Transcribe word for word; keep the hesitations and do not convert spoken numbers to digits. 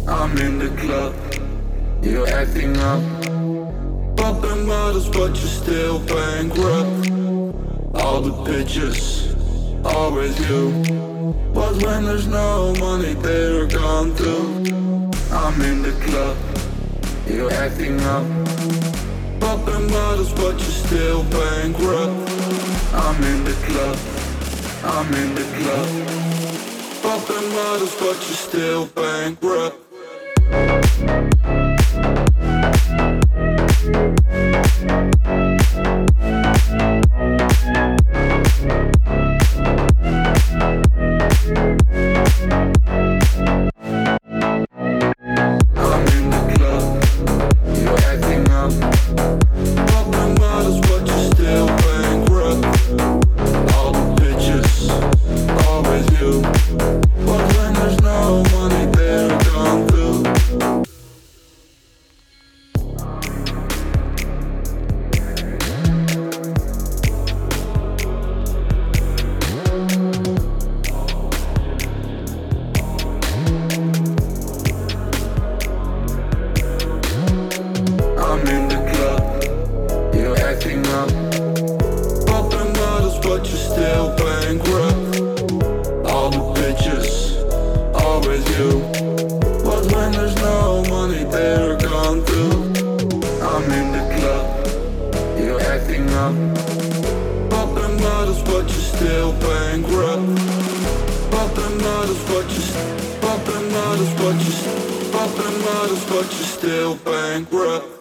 I'm in the club, you're acting up. Popping bottles, but you're still bankrupt. All the pictures, always you. But when there's no money, they're gone too. I'm in the club, you're acting up. Popping bottles, but you're still bankrupt. I'm in the club, I'm in the club. Popping bottles, but you're still bankrupt. I'm in the club, you're acting up. Popping bottles, but you're still bankrupt. All the pictures, always you. But when there's no money, they're gone too. I'm in the club, you're acting up. Popping bottles, but you're still bankrupt. Popping bottles, but you're popping bottles, but you're popping bottles, but you're still bankrupt.